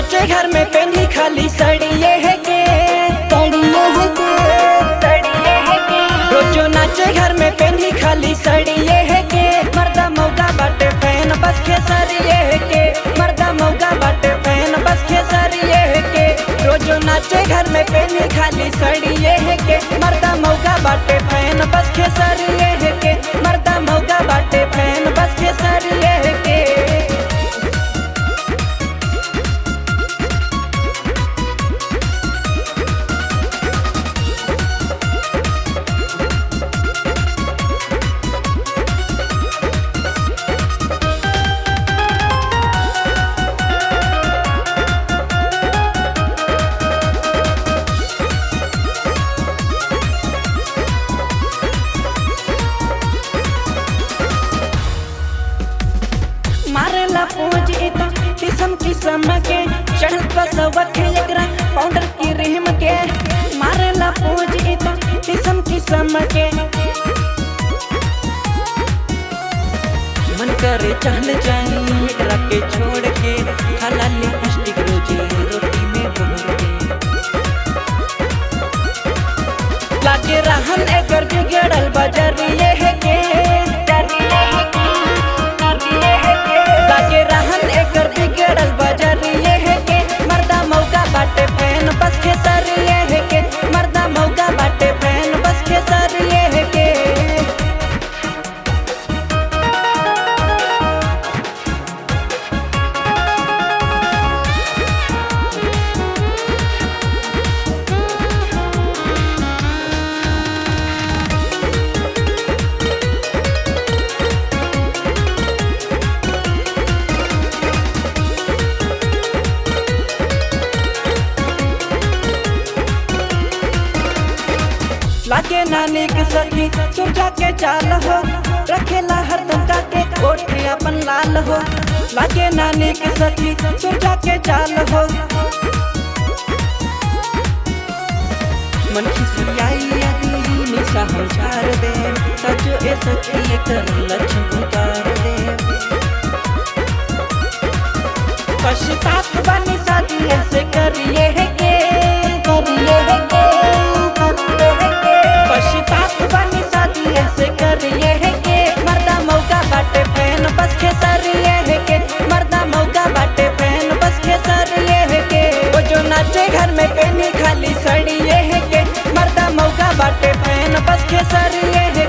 नाचे घर में पहनी खाली सड़िए है के रोजो नाचे घर में पहनी खाली सड़िए है के मर्दा मौका बाटे फैन बस खेसरिए है के मर्दा मौका बाटे फैन बस खेसरिए है के रोजो नाचे घर में पहनी खाली सड़िए है के मर्दा मौका बाटे फैन बस खेसरिए है के मर्दा मौका बाटे फैन बस खेसरिए है के मारेला पूंज इतना किस्म किस्म के चढ़ल पसवत एकरा पाउडर की रिम के मारेला पूंज इतना किस्म किस्म के मन करे चहल जाई एकरा के छोड़ के खाला लिपस्टिक रोजे रोटी में भर के लागे रहन एकर बिगड़ल बजरिए है के लागे रहन एकर बिगड़ल बजरिए है के मर्दा मौका बाटे फैन बस खेसरिए है के मर्दा मौका बाटे फैन बस खेसरिए है के लागे नानी के सखी सुरजा के चाल हो रखेला हरदम के ओठे अपन लाल हो लागे नानी के सखी सुरजा के चाल हो मन खिसियाई यदि निशा हम छाड़ दे सजो ए सखी कर लक्ष्य उतार दे पश्चाताप बनी शादी ऐसे करिए है के पश्चाताप बनी शादी ऐसे करिए है के मर्दा मौका बाटे फैन बस खेसरिए है के मर्दा मौका बाटे फैन बस खेसरिए है के वो जो नाचे घर में पहनी खाली सड़िए है के मर्दा मौका बाटे फैन बस खेसरिए है